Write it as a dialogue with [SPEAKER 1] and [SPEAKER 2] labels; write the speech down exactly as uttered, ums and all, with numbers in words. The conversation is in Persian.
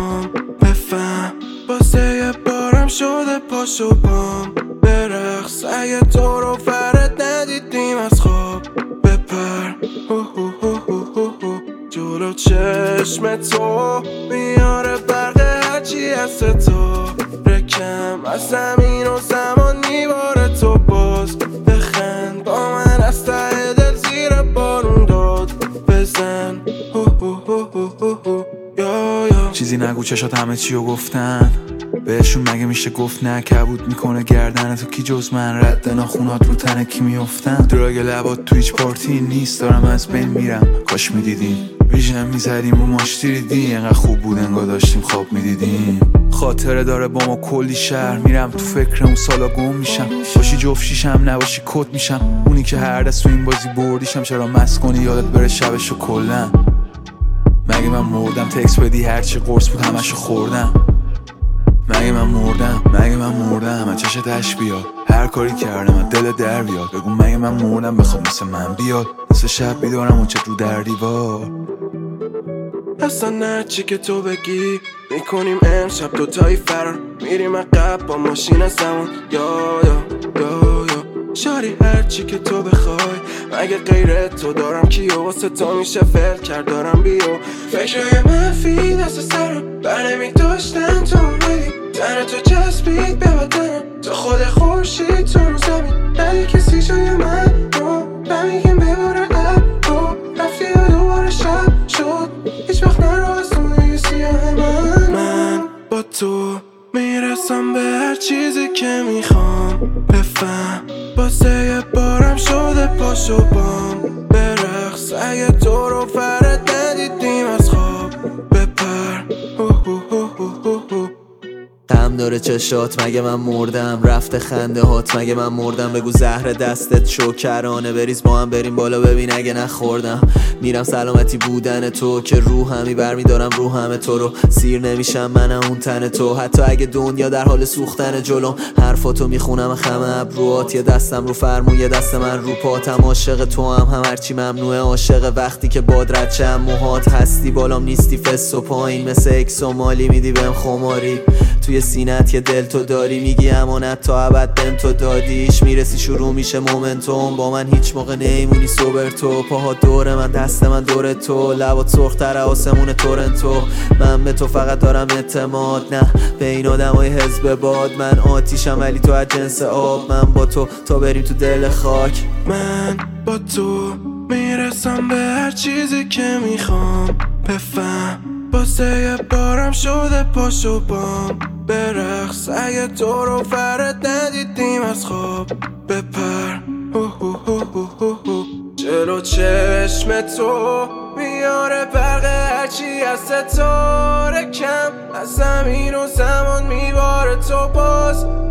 [SPEAKER 1] میخوام بفهم واسه یه بارم شده پاشو پام برقص اگه تو رو فرد ندیدیم از خواب بپر جلو چشم تو میاره برق هرچی هست تو رکم از زمین و زمان میباره تو باز بخند با من از ته دل زیر بارون داد بزن یا یا
[SPEAKER 2] چیزی نگو چشات همه چیو گفتن بهشون مگه میشه گفت نه کبود میکنه گردن تو کی جز من رد ناخونات رو تنه کی میافتن دراگ لبات تو هیچ پارتی نیست دارم از بین میرم کاش میدیدیم ویژن میزدیم و ماش دیدی انقدر خوب بود انگار داشتیم خواب میدیدیم خاطره داره با ما کلی شهر میرم تو فکر اون سالا گم میشم باشی جفت شیشم نباشی کت میشم اونی که هر دست تو این بازی بردیشم چرا مست کنی یادت بره شبشو کلن مگه من مردم تکس بدی هرچی قرص بود همشو خوردم مگه من مردم مگه من مردم من چشت اش بیاد هر کاری کردم من دل در بیاد بگو مگه من مردم بخوام مثل من بیاد مثل شب بیدارم اون چه رو در دیوار
[SPEAKER 1] اصلا هرچی که تو بگی میکنیم امشب دوتایی فرار میریم عقب با ماشین زمان یا یا یا یا شاری هرچی که تو بخوای مگه غیر تو دارم کیو واسه تو میشه فعل کرد دارم بیو فکرهای منفی دست سرم بر نمی داشتن تو اومدی تن تو چسبید به بدنم تو خود خورشید تو رو زمین ندی کسی جای من رو نمیگیم بباره اب رو رفتی و دوباره شب شد هیچ وقت نرو از اون سیاه من من با تو میرسم به هر چیزی که میخوام بفهم واسه یه بارم شده پاشو بام برقص اگه تو رو فرد ندیدیم از خواب بپر
[SPEAKER 3] غم داره چشات مگه من مردم رفته خنده هات مگه من مردم بگو زهر دستت شکرانه بریز با هم بریم بالا ببین اگه نخوردم میرم سلامتی بودن تو که روحمی برمیدارم رو همه تو رو سیر نمیشم منم اون تن تو حتی اگه دنیا در حال سوختن جلوم حرفاتو میخونم خم ابروات یه دستم رو فرمون یه دست من رو پاتم عاشق تو هم هم هرچی ممنوعه عاشق وقتی که باد رد چم موهات هستی بالام نیستی فس و پایین مثل اکس و مالی میدی بهم خماری توی سینت که دل تو داری میگی امانت تا ابد بهم تو دادیش میرسی شروع میشه مومنتوم با من هیچ موقع نیمونی سوبر تو پاها دور من دست من دور تو لبات سرختر آسمون تورنتو من به تو فقط دارم اعتماد نه به این آدمای حزب باد من آتیشم ولی تو از جنس آب من با تو تا بریم تو دل خاک
[SPEAKER 1] من با تو میرسم به هر چیزی که میخوام بفهم واسه یه بارم شده پاشو بام برقص اگه تو رو فرد ندیدیم از خواب بپر جلو چشم تو میاره برق هرچی از تو رکم از زمین و زمان میباره تو باز